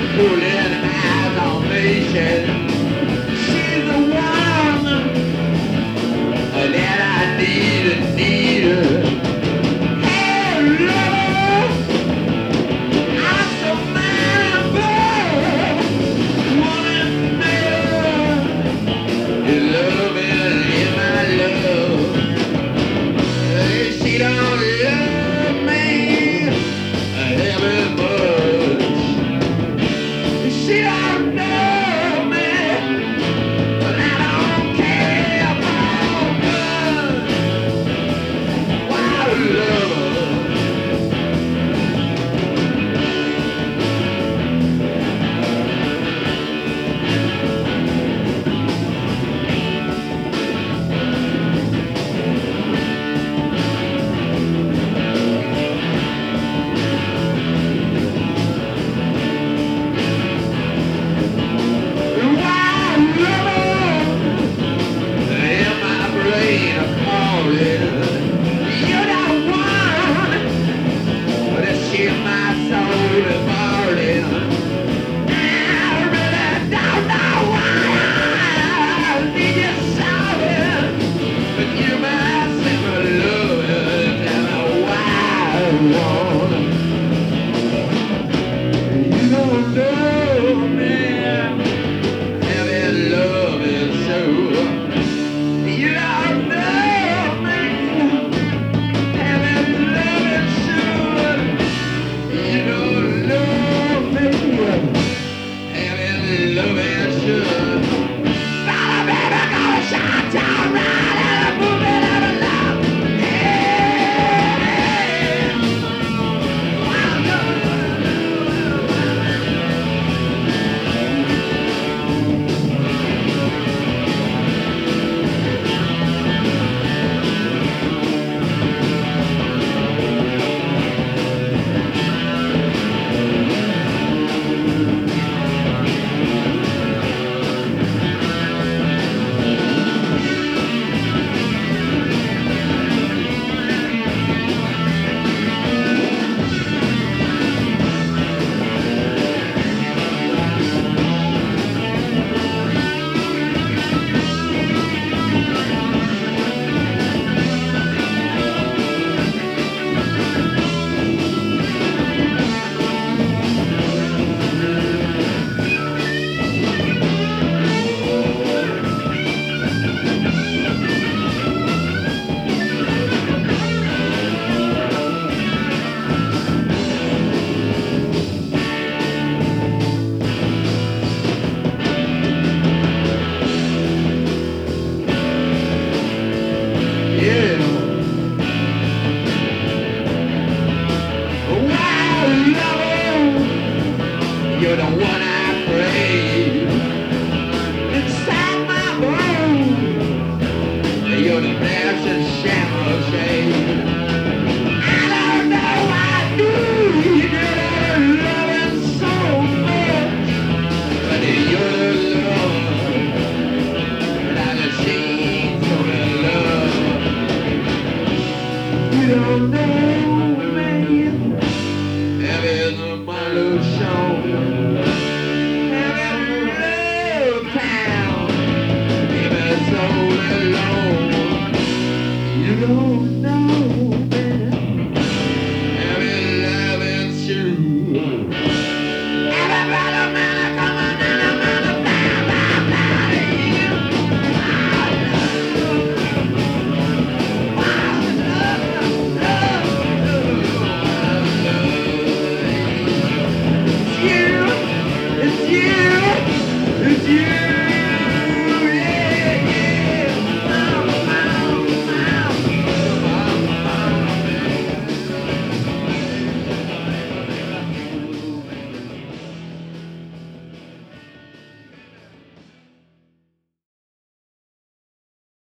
pulling eyes on me, she's the one that I need her. Hey, love, I'm so mindful, wanting more. Your love is my love. She don't love me very much. She don't know me, but I don't care about her. Why love her? You're the one I crave inside my bones. You're the best and shallow shade. I don't know I need your loving so much, but you're the love that I've seen from the love. You don't know me. Having my little show. You don't know me. Every love is true. Everybody, man, come on, man, it's you.